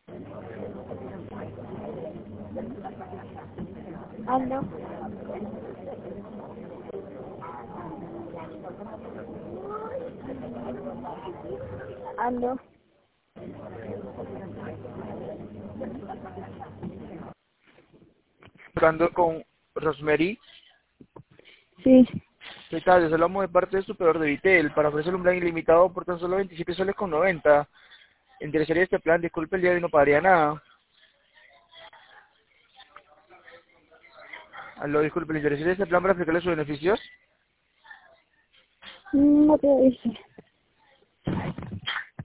Aló, aló. Hablando con Rosemary. Sí, ¿Qué tal? Les hablamos de parte de Superior de Vitel para ofrecer un plan ilimitado por tan solo 27 soles con 90. ¿Interesaría este plan? Disculpe, el día de hoy no pagaría nada. Aló, disculpe, ¿le interesaría este plan para explicarle sus beneficios? no te dice.